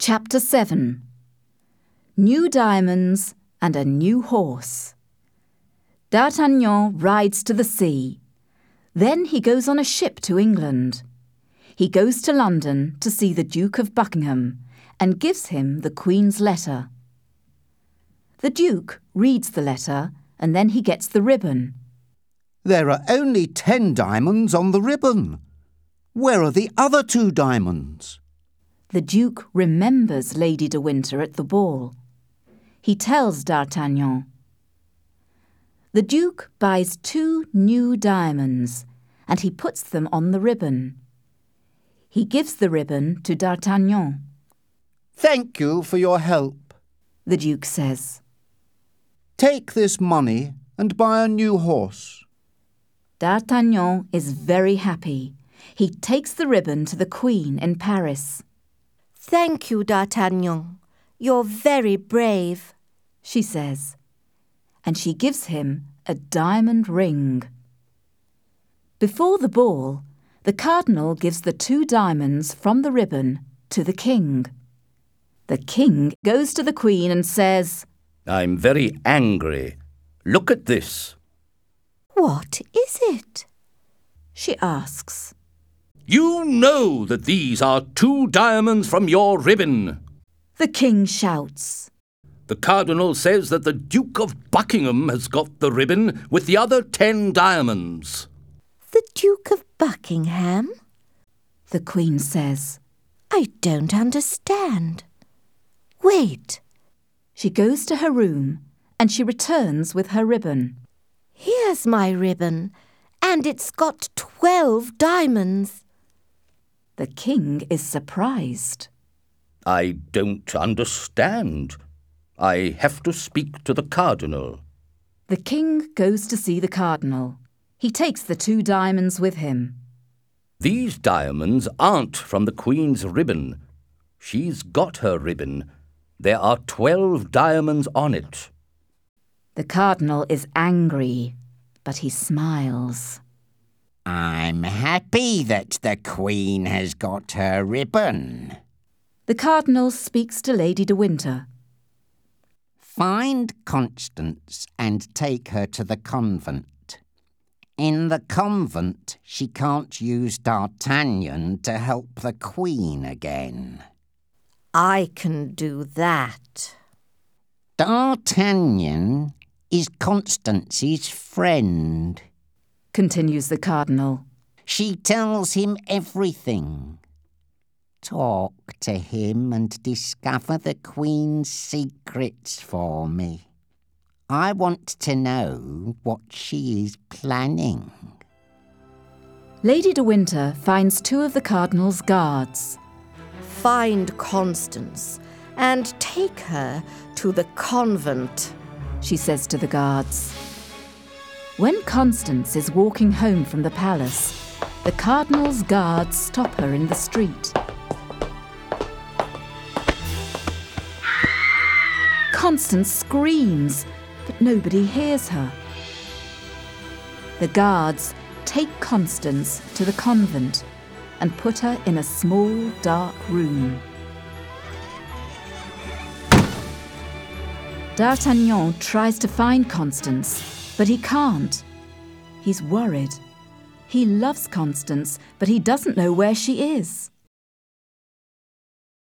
Chapter 7. New Diamonds and a New Horse. D'Artagnan rides to the sea. Then he goes on a ship to England. He goes to London to see the Duke of Buckingham and gives him the Queen's letter. The Duke reads the letter and then he gets the ribbon. There are only 10 diamonds on the ribbon. Where are the other 2 diamonds? The Duke remembers Lady de Winter at the ball. He tells D'Artagnan. The Duke buys 2 new diamonds and he puts them on the ribbon. He gives the ribbon to D'Artagnan. Thank you for your help, The Duke says. Take this money and buy a new horse. D'Artagnan is very happy. He takes the ribbon to the Queen in Paris. Thank you, D'Artagnan. You're very brave, she says, and she gives him a diamond ring. Before the ball, the Cardinal gives the 2 diamonds from the ribbon to the King. The King goes to the Queen and says, I'm very angry. Look at this. What is it? She asks. You know that these are 2 diamonds from your ribbon. The King shouts. The Cardinal says that the Duke of Buckingham has got the ribbon with the other 10 diamonds. The Duke of Buckingham? The Queen says. I don't understand. Wait. She goes to her room and she returns with her ribbon. Here's my ribbon, and it's got 12 diamonds. The King is surprised. I don't understand. I have to speak to the Cardinal. The King goes to see the Cardinal. He takes the 2 diamonds with him. These diamonds aren't from the Queen's ribbon. She's got her ribbon. There are 12 diamonds on it. The Cardinal is angry, but he smiles. I'm happy that the Queen has got her ribbon. The Cardinal speaks to Lady de Winter. Find Constance and take her to the convent. In the convent, she can't use D'Artagnan to help the Queen again. I can do that. D'Artagnan is Constance's friend, continues the Cardinal. She tells him everything. Talk to him and discover the Queen's secrets for me. I want to know what she is planning. Lady de Winter finds 2 of the Cardinal's guards. Find Constance and take her to the convent, she says to the guards. When Constance is walking home from the palace, the Cardinal's guards stop her in the street. Constance screams, but nobody hears her. The guards take Constance to the convent and put her in a small, dark room. D'Artagnan tries to find Constance, but he can't. He's worried. He loves Constance, but he doesn't know where she is.